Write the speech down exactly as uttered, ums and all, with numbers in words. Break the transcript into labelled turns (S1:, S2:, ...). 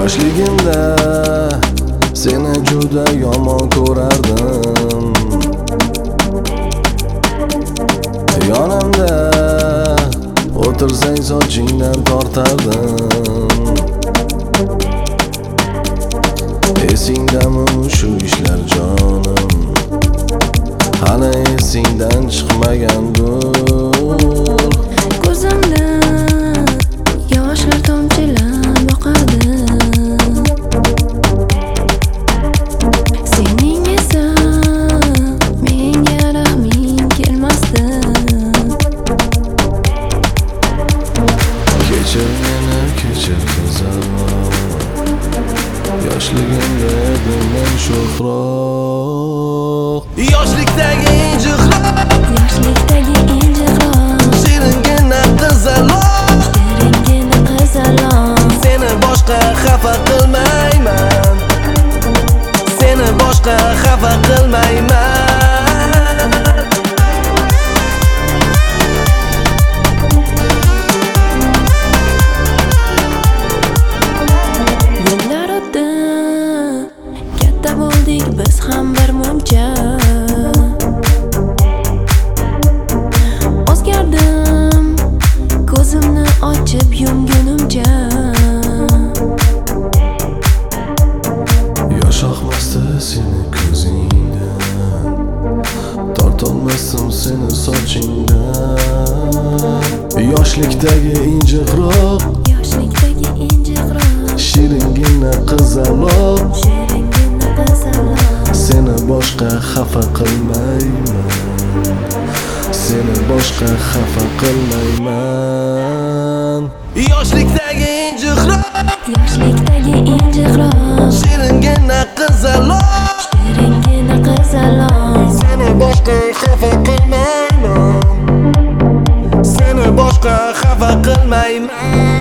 S1: Yoshligimda seni juda yomon ko'rardim. Yonimda o'tirsang sochingdan tortardim. Esingdami shu ishlar jonim? Hali esingdan chiqmagandir.
S2: Ko'zimda yoshlar tomchilab boqardi. Sening esa menga rahming kelmasdi.
S1: Kechir meni, kechir qizaloq. Yoshligimda edim men sho'xroq. Yoshlikdagi injiqroq,
S2: Yoshlikdagi injiqroq,
S1: shiringina qizaloq.
S2: shiringina qizaloq.
S1: Seni boshqa xafa qilmayman. Seni boshqa xafa qilmayman.
S2: Yillar o'tdi, katta bo'ldik biz ham bir muncha. O'zgardim, ko'zimni ochib yumgunimcha.
S1: Yosh oqmasdi seni ko'zingdan, tortolmasdim seni sochingdan. Yoshlikdagi injiqroq,
S2: Yoshlikdagi injiqroq,
S1: shiringina qizaloq.
S2: shiringina qizaloq.
S1: Seni boshqa xafa qilmayman. Seni boshqa xafa qilmayman. Yoshlikdagi injiqroq,
S2: Yoshlikdagi injiqroq,
S1: shiringina qizaloq.
S2: shiringina qizaloq.
S1: Seni boshqa xafa qilmayman. Seni boshqa xafa qilmayman.